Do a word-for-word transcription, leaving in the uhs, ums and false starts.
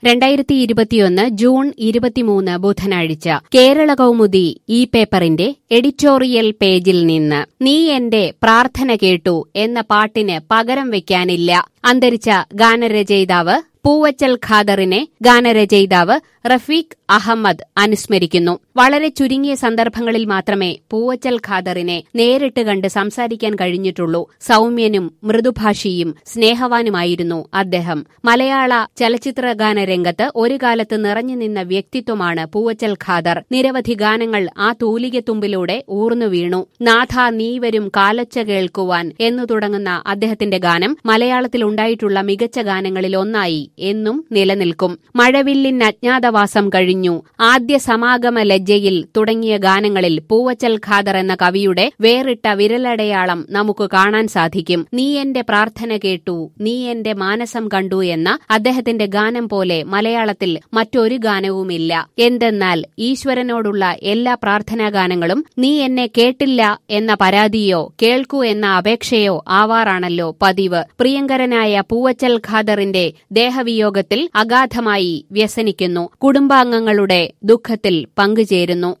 രണ്ടായിരത്തി ഇരുപത്തിയൊന്ന് ജൂൺ ഇരുപത്തിമൂന്ന് ബുധനാഴ്ച കേരള കൗമുദി ഈ പേപ്പറിന്റെ എഡിറ്റോറിയൽ പേജിൽ നിന്ന് നീ എന്റെ പ്രാർത്ഥന കേട്ടു എന്ന പാട്ടിന് പകരം വയ്ക്കാനില്ല. അന്തരിച്ച ഗാനരചയിതാവ് പൂവച്ചൽ ഖാദറിനെ ഗാനരചയിതാവ് റഫീഖ് അഹമ്മദ് അനുസ്മരിക്കുന്നു. വളരെ ചുരുങ്ങിയ സന്ദർഭങ്ങളിൽ മാത്രമേ പൂവച്ചൽ ഖാദറിനെ നേരിട്ട് കണ്ട് സംസാരിക്കാൻ കഴിഞ്ഞിട്ടുള്ളൂ. സൗമ്യനും മൃദുഭാഷിയും സ്നേഹവാനുമായിരുന്നു അദ്ദേഹം. മലയാള ചലച്ചിത്രഗാന രംഗത്ത് ഒരു കാലത്ത് നിറഞ്ഞു നിന്ന വ്യക്തിത്വമാണ് പൂവച്ചൽ ഖാദർ. നിരവധി ഗാനങ്ങൾ ആ തൂലികത്തുമ്പിലൂടെ ഊർന്നു വീണു. നാഥ നീ വരും കാലൊച്ച കേൾക്കുവാൻ എന്നു തുടങ്ങുന്ന അദ്ദേഹത്തിന്റെ ഗാനം മലയാളത്തിലുണ്ടായിട്ടുള്ള മികച്ച ഗാനങ്ങളിൽ ഒന്നായി എന്നും നിലനിൽക്കും. മഴവില്ലിൻ അജ്ഞാതവാസം കഴിഞ്ഞു, ആദ്യ സമാഗമ ലജ്ജയിൽ തുടങ്ങിയ ഗാനങ്ങളിൽ പൂവച്ചൽ ഖാദർ എന്ന കവിയുടെ വേറിട്ട വിരലടയാളം നമുക്ക് കാണാൻ സാധിക്കും. നീ എന്റെ പ്രാർത്ഥന കേട്ടു, നീ എന്റെ മാനസം കണ്ടു എന്ന അദ്ദേഹത്തിന്റെ ഗാനം പോലെ മലയാളത്തിൽ മറ്റൊരു ഗാനവുമില്ല. എന്തെന്നാൽ ഈശ്വരനോടുള്ള എല്ലാ പ്രാർത്ഥനാ ഗാനങ്ങളും നീ എന്നെ കേട്ടില്ല എന്ന പരാതിയോ കേൾക്കൂ എന്ന അപേക്ഷയോ ആവാറാണല്ലോ പതിവ്. പ്രിയങ്കരനായ പൂവച്ചൽ ഖാദറിന്റെ ദേഹവിയോഗത്തിൽ അഗാധമായി വ്യസനിക്കുന്നു. കുടുംബാംഗങ്ങളുടെ ദുഃഖത്തിൽ പങ്കുചേരുന്നു.